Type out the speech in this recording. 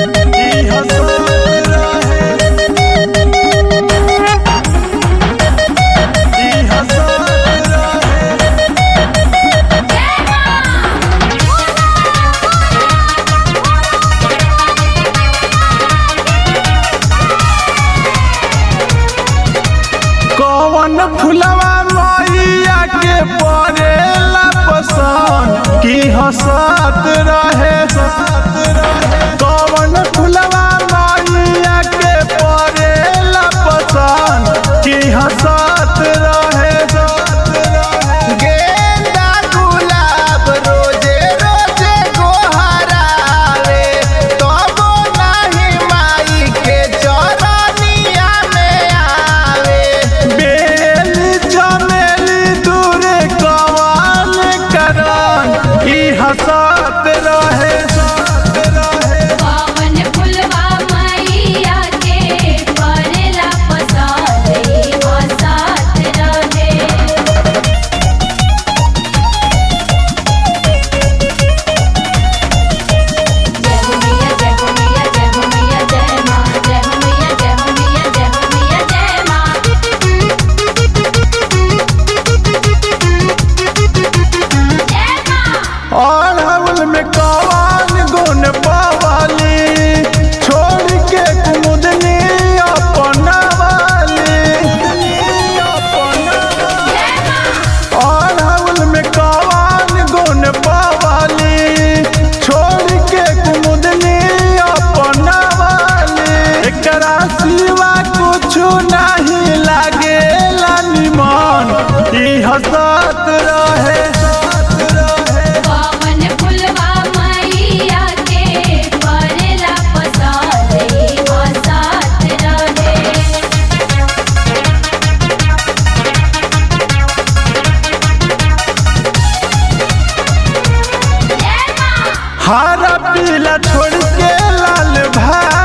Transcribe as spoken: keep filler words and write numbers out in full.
ई हंसत रहे, ई हंसत रहे। कौन फुलवा मैया के पड़ेला पसंद की हंसत रहे, कौन फुलवा मैया के पड़ेला पसंद की हंसत रहे। गेंदा गुलाब रोजे रोजे गोहरावे, तबो नाही माई के चरनिया में आवे। बेली चमेली दूरे कवाल करन ई हंसत रहे, कौन फुलवा मैया के पड़ेला पसंद ई हंसत रहे। जय हो मैया जय हो मैया जय हो मैया जय माँ, जय हो मैया जय हो मैया जय हो मैया जय माँ। जय माँ। और हवल में कवान गुन पवाली, छोड़ के कुमुदनी अपनावाली। जय माँ। और हवल में कवान गुन पवाली, छोड़ के कुमुदनी अपनावाली। एकरा सिवा कुछु नहीं लागेला निमन ई हंसत रहे, कौन फुलवा मैया के पड़ेला पसंद ई हंसत रहे। जय माँ। हरा पीला छोड़ के लाल भाई